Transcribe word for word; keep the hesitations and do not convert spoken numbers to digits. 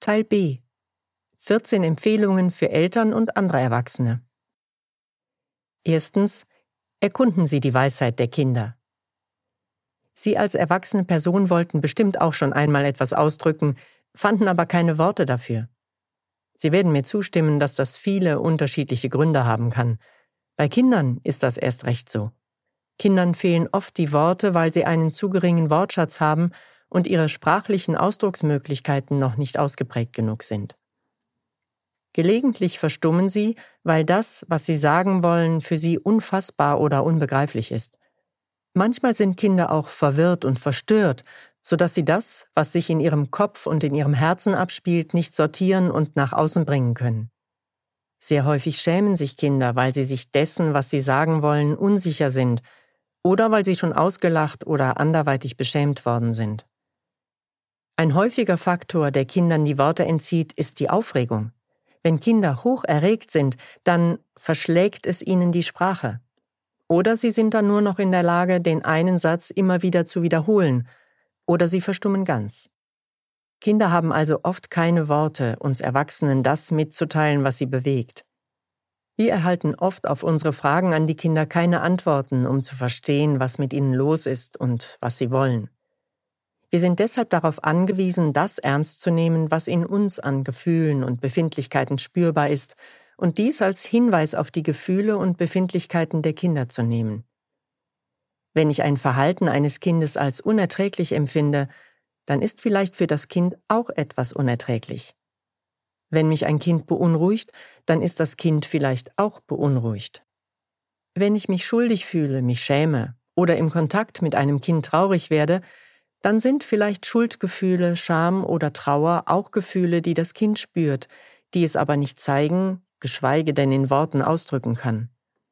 Teil B. vierzehn Empfehlungen für Eltern und andere Erwachsene. Erstens. Erkunden Sie die Weisheit der Kinder. Sie als erwachsene Person wollten bestimmt auch schon einmal etwas ausdrücken, fanden aber keine Worte dafür. Sie werden mir zustimmen, dass das viele unterschiedliche Gründe haben kann. Bei Kindern ist das erst recht so. Kindern fehlen oft die Worte, weil sie einen zu geringen Wortschatz haben und ihre sprachlichen Ausdrucksmöglichkeiten noch nicht ausgeprägt genug sind. Gelegentlich verstummen sie, weil das, was sie sagen wollen, für sie unfassbar oder unbegreiflich ist. Manchmal sind Kinder auch verwirrt und verstört, sodass sie das, was sich in ihrem Kopf und in ihrem Herzen abspielt, nicht sortieren und nach außen bringen können. Sehr häufig schämen sich Kinder, weil sie sich dessen, was sie sagen wollen, unsicher sind oder weil sie schon ausgelacht oder anderweitig beschämt worden sind. Ein häufiger Faktor, der Kindern die Worte entzieht, ist die Aufregung. Wenn Kinder hoch erregt sind, dann verschlägt es ihnen die Sprache. Oder sie sind dann nur noch in der Lage, den einen Satz immer wieder zu wiederholen, oder sie verstummen ganz. Kinder haben also oft keine Worte, uns Erwachsenen das mitzuteilen, was sie bewegt. Wir erhalten oft auf unsere Fragen an die Kinder keine Antworten, um zu verstehen, was mit ihnen los ist und was sie wollen. Wir sind deshalb darauf angewiesen, das ernst zu nehmen, was in uns an Gefühlen und Befindlichkeiten spürbar ist, und dies als Hinweis auf die Gefühle und Befindlichkeiten der Kinder zu nehmen. Wenn ich ein Verhalten eines Kindes als unerträglich empfinde, dann ist vielleicht für das Kind auch etwas unerträglich. Wenn mich ein Kind beunruhigt, dann ist das Kind vielleicht auch beunruhigt. Wenn ich mich schuldig fühle, mich schäme oder im Kontakt mit einem Kind traurig werde, dann sind vielleicht Schuldgefühle, Scham oder Trauer auch Gefühle, die das Kind spürt, die es aber nicht zeigen, geschweige denn in Worten ausdrücken kann.